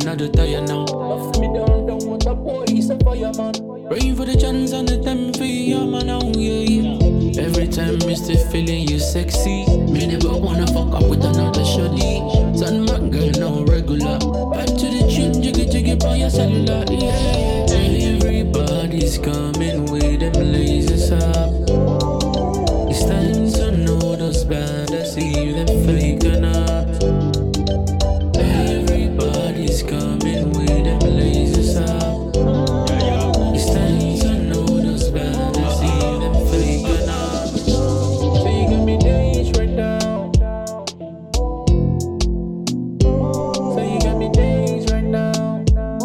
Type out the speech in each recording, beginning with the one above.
another tire now. Buff me down, don't want a boy, he's a fireman. Praying for the chance and the time for you, man, now, yeah. Every time me still feeling you sexy. Me never wanna fuck up with another shoddy. Son, my girl, no regular. Back to the tune, jiggy by your cellular, yeah. Everybody's coming with them lasers up. It's time to know those bad, I see them faking up. Everybody's coming with them lasers up. It's time to know those bad, I see them faking up. So you got me days right now. So you got me days right now.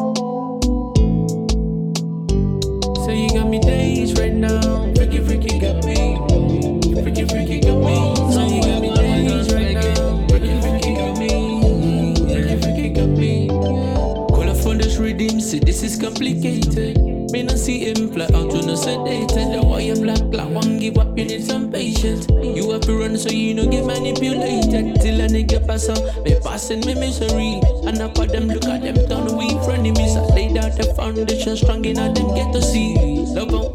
So you got me days right now. Freaky got me. Freaky got me. So you got me days right now. Freaky got me. Freaky got me. Call up for this redeem, see this is complicated. Me not see him fly out, you know sedated. That's why I'm black, won't give up, you need some patience. You have to run so you don't get manipulated. Till a nigga pass out, me passing me misery. And I call them, look at them, turn weak frenemies. I laid out the foundation strong enough, them get to see. Love